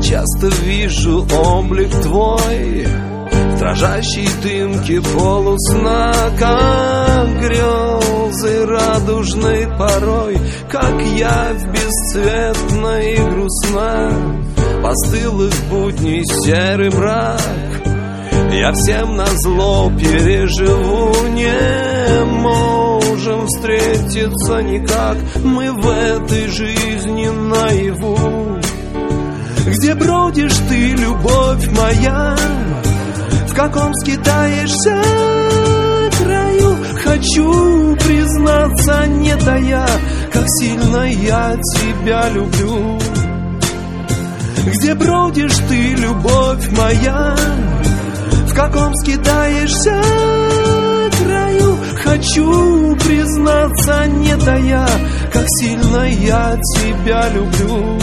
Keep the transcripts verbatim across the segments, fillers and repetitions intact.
часто вижу облик твой в дрожащей дымке полусна, как грезы радужной порой, как явь бесцветна и грустна. Постылых будней серый мрак я всем назло переживу. Не можем встретиться никак мы в этой жизни наяву. Где бродишь ты, любовь моя? В каком скитаешься краю? Хочу признаться, не тая, как сильно я тебя люблю. Где бродишь ты, любовь моя? В каком скитаешься краю? Хочу признаться, не тая, как сильно я тебя люблю.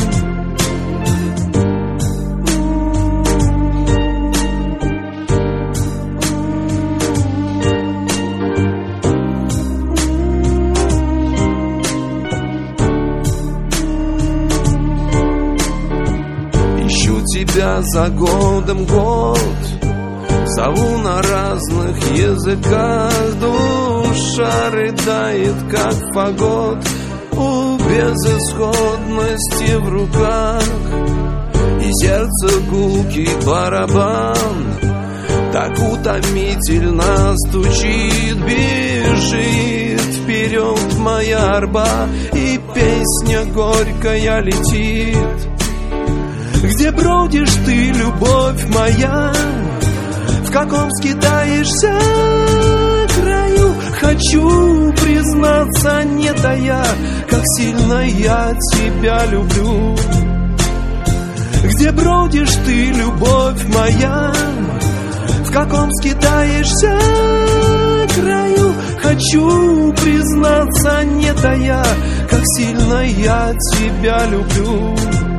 Тебя за годом год зову на разных языках. Душа рыдает, как фагот, у безысходности в руках. И сердце гулкий барабан так утомительно стучит. Бежит вперед моя арба, и песня горькая летит. Где бродишь ты, любовь моя? В каком скитаешься краю? Хочу признаться, не тая, как сильно я тебя люблю. Где бродишь ты, любовь моя? В каком скитаешься краю? Хочу признаться, не тая, как сильно я тебя люблю.